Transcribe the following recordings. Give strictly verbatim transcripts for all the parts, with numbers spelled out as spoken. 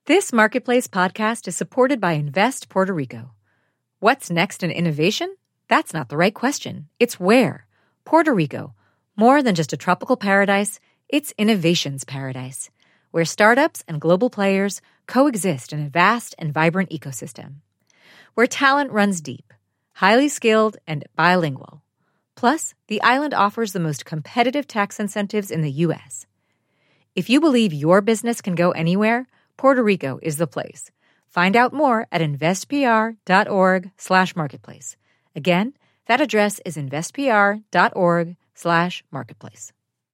This Marketplace podcast is supported by Invest Puerto Rico. What's next in innovation? That's not the right question. It's where. Puerto Rico. More than just a tropical paradise, it's innovation's paradise, where startups and global players coexist in a vast and vibrant ecosystem. Where talent runs deep, highly skilled, and bilingual. Plus, the island offers the most competitive tax incentives in the U S. If you believe your business can go anywhere, Puerto Rico is the place. Find out more at investpr.org slash marketplace. Again, that address is investpr.org slash marketplace.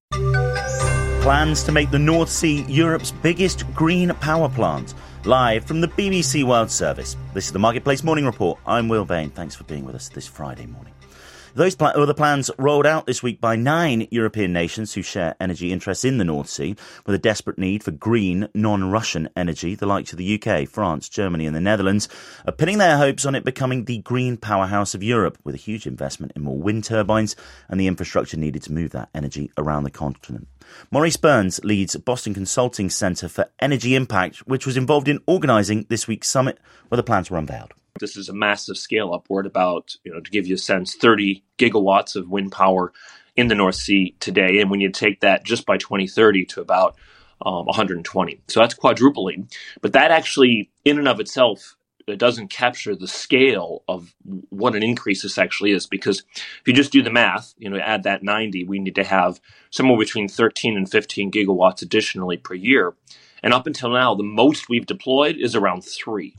Plans to make the North Sea Europe's biggest green power plant. Live from the B B C World Service. This is the Marketplace Morning Report. I'm Will Bain. Thanks for being with us this Friday morning. Those pl- were the plans rolled out this week by nine European nations who share energy interests in the North Sea, with a desperate need for green, non-Russian energy. The likes of the U K, France, Germany and the Netherlands are pinning their hopes on it becoming the green powerhouse of Europe, with a huge investment in more wind turbines and the infrastructure needed to move that energy around the continent. Maurice Burns leads Boston Consulting Centre for Energy Impact, which was involved in organising this week's summit, where the plans were unveiled. This is a massive scale up. We're at about, you know, to give you a sense, thirty gigawatts of wind power in the North Sea today. And when you take that just by twenty thirty to about um, one hundred twenty. So that's quadrupling. But that actually, in and of itself, it doesn't capture the scale of what an increase this actually is. Because if you just do the math, you know, add that ninety, we need to have somewhere between thirteen and fifteen gigawatts additionally per year. And up until now, the most we've deployed is around three.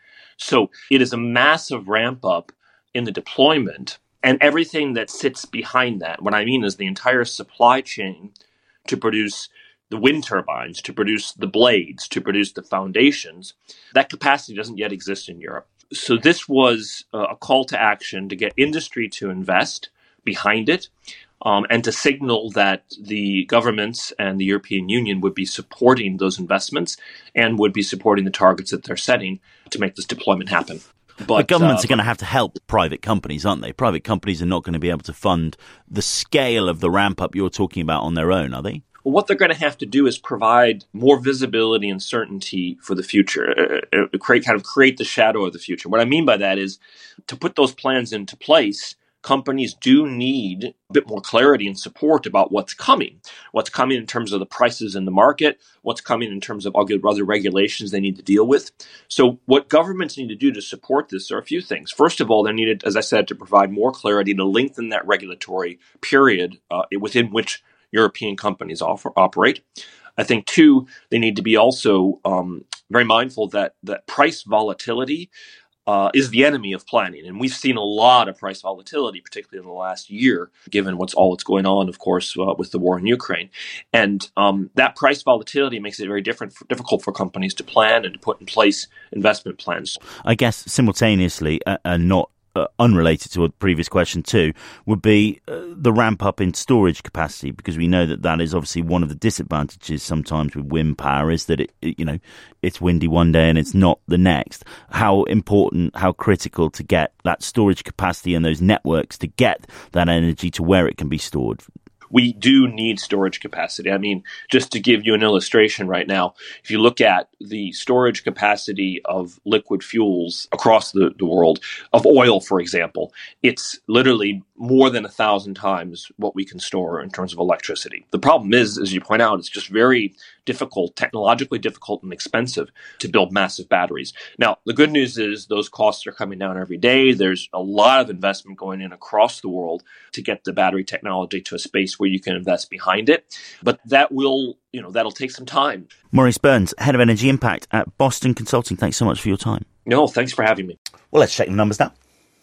So it is a massive ramp up in the deployment and everything that sits behind that. What I mean is the entire supply chain to produce the wind turbines, to produce the blades, to produce the foundations. That capacity doesn't yet exist in Europe. So this was a call to action to get industry to invest behind it. Um, and to signal that the governments and the European Union would be supporting those investments and would be supporting the targets that they're setting to make this deployment happen. But the governments uh, are going to have to help private companies, aren't they? Private companies are not going to be able to fund the scale of the ramp-up you're talking about on their own, are they? Well, what they're going to have to do is provide more visibility and certainty for the future, uh, uh, create kind of create the shadow of the future. What I mean by that is to put those plans into place, companies do need a bit more clarity and support about what's coming. What's coming in terms of the prices in the market, what's coming in terms of other regulations they need to deal with. So what governments need to do to support this are a few things. First of all, they needed, as I said, to provide more clarity to lengthen that regulatory period uh, within which European companies offer, operate. I think, two, they need to be also um, very mindful that, that price volatility Uh, is the enemy of planning. And we've seen a lot of price volatility, particularly in the last year, given what's all that's going on, of course, uh, with the war in Ukraine. And um, that price volatility makes it very different, for, difficult for companies to plan and to put in place investment plans. I guess simultaneously, uh, and not uh, unrelated to a previous question too, would be uh, the ramp up in storage capacity, because we know that that is obviously one of the disadvantages sometimes with wind power is that it, it you know, it's windy one day and it's not the next. How important, how critical to get that storage capacity and those networks to get that energy to where it can be stored. We do need storage capacity. I mean, just to give you an illustration right now, if you look at the storage capacity of liquid fuels across the, the world, of oil, for example, it's literally more than a thousand times what we can store in terms of electricity. The problem is, as you point out, it's just very difficult, technologically difficult and expensive to build massive batteries. Now, the good news is those costs are coming down every day. There's a lot of investment going in across the world to get the battery technology to a space where you can invest behind it. But that will, you know, that'll take some time. Maurice Burns, Head of Energy Impact at Boston Consulting. Thanks so much for your time. No, thanks for having me. Well, let's check the numbers now.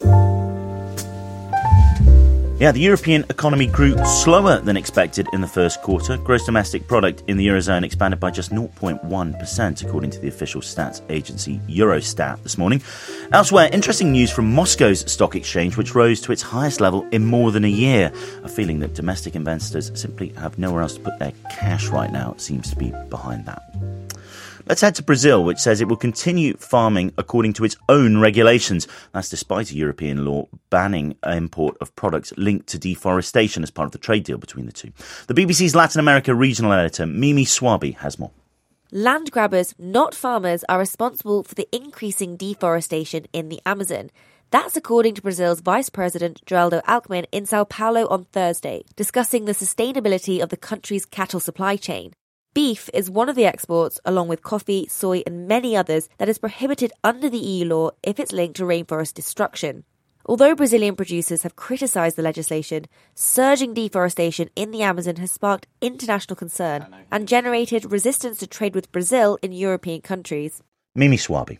Yeah, the European economy grew slower than expected in the first quarter. Gross domestic product in the Eurozone expanded by just zero point one percent, according to the official stats agency Eurostat this morning. Elsewhere, interesting news from Moscow's stock exchange, which rose to its highest level in more than a year. A feeling that domestic investors simply have nowhere else to put their cash right now seems to be behind that. Let's head to Brazil, which says it will continue farming according to its own regulations. That's despite a European law banning import of products linked to deforestation as part of the trade deal between the two. The B B C's Latin America regional editor, Mimi Swaby, has more. Land grabbers, not farmers, are responsible for the increasing deforestation in the Amazon. That's according to Brazil's Vice President Geraldo Alckmin in Sao Paulo on Thursday, discussing the sustainability of the country's cattle supply chain. Beef is one of the exports, along with coffee, soy and many others, that is prohibited under the E U law if it's linked to rainforest destruction. Although Brazilian producers have criticised the legislation, surging deforestation in the Amazon has sparked international concern and generated resistance to trade with Brazil in European countries. Mimi Swaby.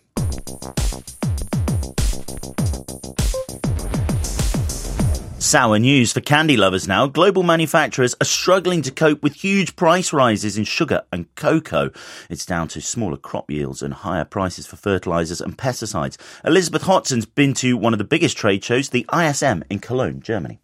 Sour news for candy lovers now. Global manufacturers are struggling to cope with huge price rises in sugar and cocoa. It's down to smaller crop yields and higher prices for fertilizers and pesticides. Elizabeth Hotson's been to one of the biggest trade shows, the I S M in Cologne, Germany.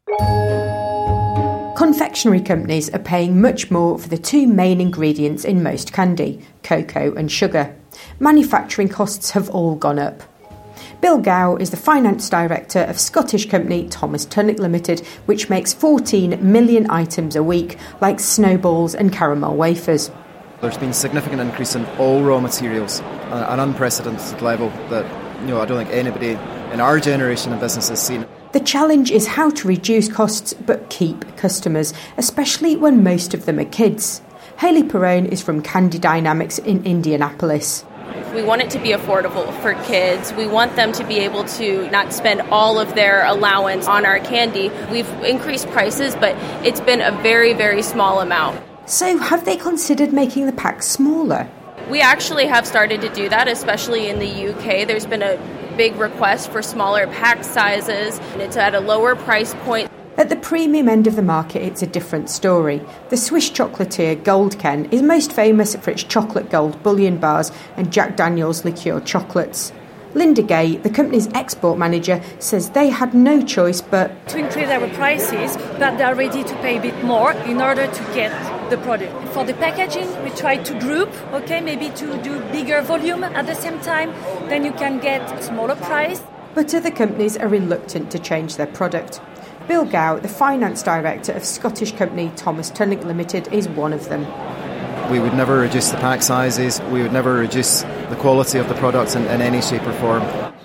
Confectionery companies are paying much more for the two main ingredients in most candy, cocoa and sugar. Manufacturing costs have all gone up. Bill Gow is the finance director of Scottish company Thomas Tunnock Limited, which makes fourteen million items a week, like snowballs and caramel wafers. There's been significant increase in all raw materials, an unprecedented level that, you know, I don't think anybody in our generation of business has seen. The challenge is how to reduce costs but keep customers, especially when most of them are kids. Hayley Perrone is from Candy Dynamics in Indianapolis. We want it to be affordable for kids. We want them to be able to not spend all of their allowance on our candy. We've increased prices, but it's been a very, very small amount. So have they considered making the packs smaller? We actually have started to do that, especially in the U K. There's been a big request for smaller pack sizes, and it's at a lower price point. At the premium end of the market, it's a different story. The Swiss chocolatier Goldken is most famous for its chocolate gold bullion bars and Jack Daniel's liqueur chocolates. Linda Gay, the company's export manager, says they had no choice but to increase our prices, but they are ready to pay a bit more in order to get the product. For the packaging, we try to group, okay, maybe to do bigger volume at the same time, then you can get a smaller price. But other companies are reluctant to change their product. Bill Gow, the finance director of Scottish company Thomas Tunnock Limited, is one of them. We would never reduce the pack sizes, we would never reduce the quality of the products in, in any shape or form.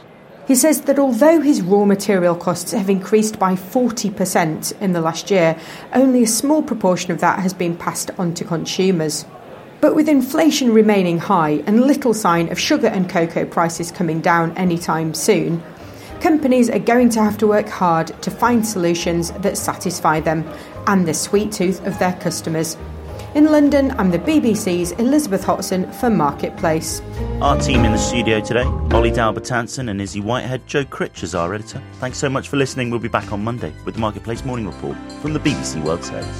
He says that although his raw material costs have increased by forty percent in the last year, only a small proportion of that has been passed on to consumers. But with inflation remaining high and little sign of sugar and cocoa prices coming down anytime soon, companies are going to have to work hard to find solutions that satisfy them and the sweet tooth of their customers. In London, I'm the B B C's Elizabeth Hotson for Marketplace. Our team in the studio today, Ollie Dalbertanson and Izzy Whitehead. Joe Critch is our editor. Thanks so much for listening. We'll be back on Monday with the Marketplace Morning Report from the B B C World Service.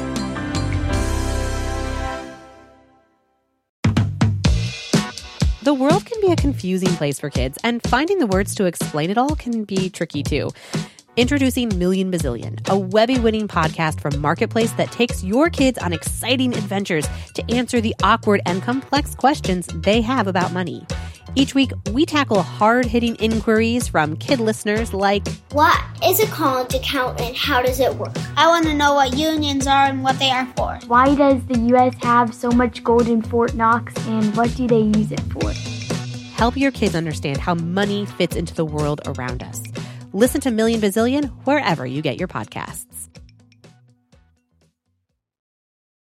The world can be a confusing place for kids, and finding the words to explain it all can be tricky too. Introducing Million Bazillion, a Webby-winning podcast from Marketplace that takes your kids on exciting adventures to answer the awkward and complex questions they have about money. Each week, we tackle hard-hitting inquiries from kid listeners like, what is a college account and how does it work? I want to know what unions are and what they are for. Why does the U S have so much gold in Fort Knox and what do they use it for? Help your kids understand how money fits into the world around us. Listen to Million Bazillion wherever you get your podcasts.